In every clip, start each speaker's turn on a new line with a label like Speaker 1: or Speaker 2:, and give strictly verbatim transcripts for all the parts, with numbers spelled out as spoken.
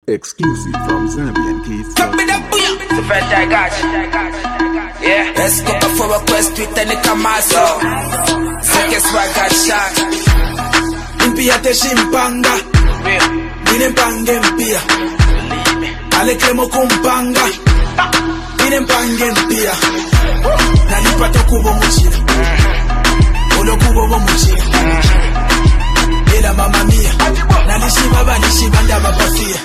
Speaker 1: Exclusive from Zambian Keys.
Speaker 2: The friend I got you. Yeah. Let's go for a quest with any Kamaso. Second swag got shot.
Speaker 3: Impia te shimpanga. Ine mpange mpia. Ale kremo kumpanga. Ine mpange mpia. Nalipata kubo muchira. Olo kubo bo muchira. Ela mama mia. Nalishiba banishiba ndaba pafia.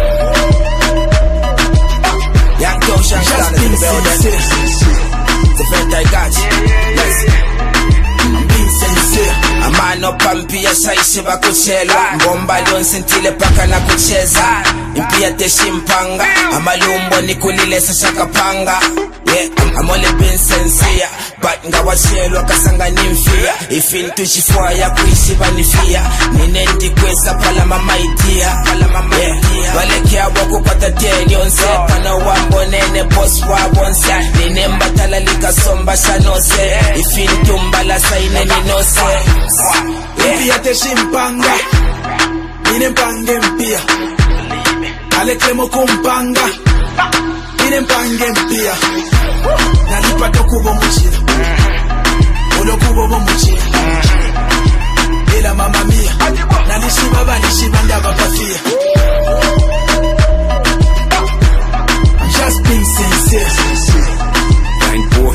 Speaker 2: Young Goshan
Speaker 3: Just being sincere.
Speaker 2: The friend I got you. Yes.
Speaker 3: I'm being sincere.
Speaker 2: Amano pampia shaishi bakuchela. Mbomba lion sentile paka na kucheza. Impia te shimpanga. Amalumbo ni kulilesa shakapanga. Yeah, I'm only being sincere. But ngawa shelo kasanga nimfia. Ifintu shifua ya kuishi banifia. Ninendi kwesa pala mama idia. Pala mama idia. Waleke awaku pata teni onse. Pana wambo nene boss wabonse. Nine mbatala lika somba shanose. Ifintu mbala saine ninose.
Speaker 3: Impia te shimpanga. Ine mpange mpia. Ale kremo kumpanga. Ine mpange mpia. Nalipata kubo muchira. Olo kubo bo muchira. Ela mama mia. Nalishiba banishiba ndaba pafia. I'm just being sincere.
Speaker 4: Fine boy.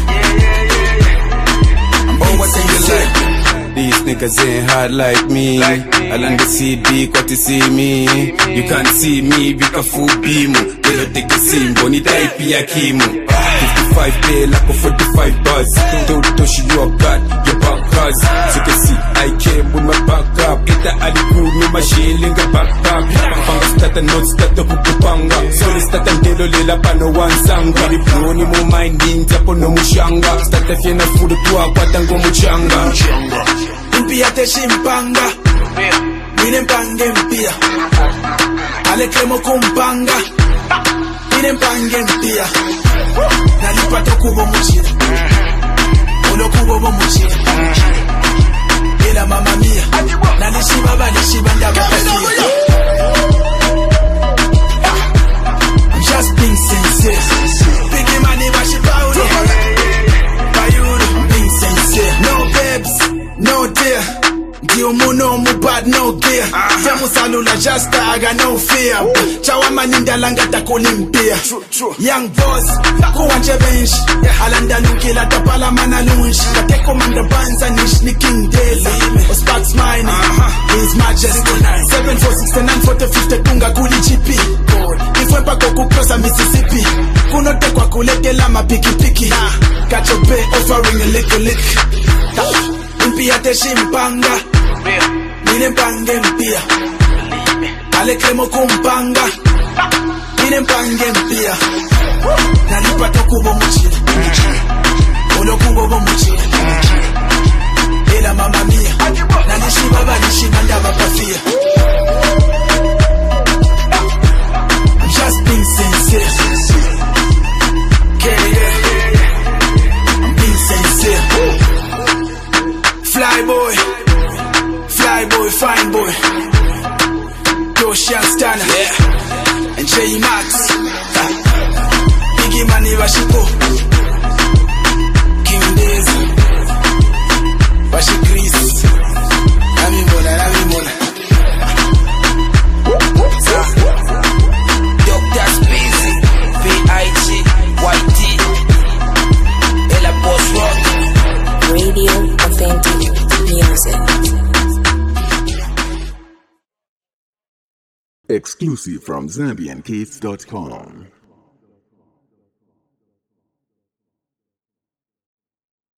Speaker 4: I'm always sincere. These niggas ain't hard like me. I learn the C D, what to see me. You can't see me, bika fubimu. They don't take the same, boni type ya kimu. fifty-five play like a forty-five buzz. Don't touch you a god, your back cuz. So you can see, I came with my back up. Ita aliku, no my shilling a backpack. Panga stata not stata kukupanga. Sorry stata ndelo lela pano wansanga. Kili broni mo minding, japo no mushanga. Stata fiena fudu tuwa kwatango muchanga.
Speaker 3: Impia te shimpanga. Ine mpange mpia. Ale kremo kumpanga. Ine mpange mpia. Nalipata kubo muchira. Olo kubo bo muchira. Ela mama mia. Nalishiba banishiba ndaba pafia. I'm just being sincere. Biggie money bashipaudi. Bayuru. I'm being sincere. No babes, no dear. Dio muno mu bad no gear. Jamu salula just I got no fear. Chawa maninda langa takulimpia. Young boss, kuwanje bench. Alanda nukila tapala mana lunch. Kate komanda banza nish ni King Deza. O Sparks mine, His Majesty. seven four six nine forty fifty tunga kuli G P. Ifwe pako kukosa Mississippi. Kunote kwa kulekela mapiki piki. Catch your pay offering a little lick. Impia te shimpanga. Ine mpange mpia. Ale kremo kumpanga. Ine mpange mpia. Nalipata kubo muchira. Olo kubo bo muchira. Ela mama mia. Nalishiba banishiba ndaba pafia. I'm just being sincere. Okay, yeah. I'm being sincere. Fly boy. Fly boy, fine boy. Goshan Stana,
Speaker 2: Yeah.
Speaker 3: and J Max. Biggie Money Bashipo. King Days. Bashi Grease. Nami Mona, Nami Mona.
Speaker 2: Doctor Speezy. B I G Y T. Ela Boss Rock.
Speaker 5: Radio Authentic Music.
Speaker 1: Exclusive from Zambian Keys dot com.